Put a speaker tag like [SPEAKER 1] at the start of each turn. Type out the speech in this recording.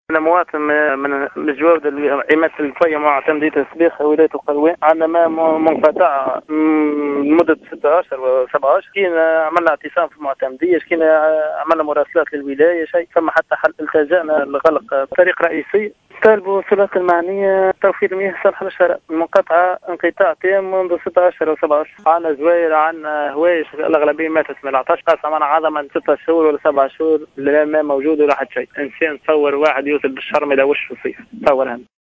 [SPEAKER 1] أنا مواطن من مجاور عماد الكوية معتمدية تسبيخ ولاية القروان. عندنا ماء منقطع لمدة 6 أشهر و 7 أشهر. كينا عملنا اعتصام في المعتمدية، كينا عملنا مراسلات للولاية شيء، ثم حتى حل التجأنا لغلق طريق رئيسي. طالبوا السلطات المعنية توفير مياه صالحة للشراب. المنقطعة انقطاع تام منذ 6 أشهر أو 7 أشهر. عندنا زواير، عندنا هوايش، الأغلبية ماتت من العطش. قاسم أنا عظمة من 6 شهور ولا 7 شهور لا ماء موجود ولا حد شيء. إنسان تصور واحد يوصل بالشرم إلى وش في الصيف، تصور هذا.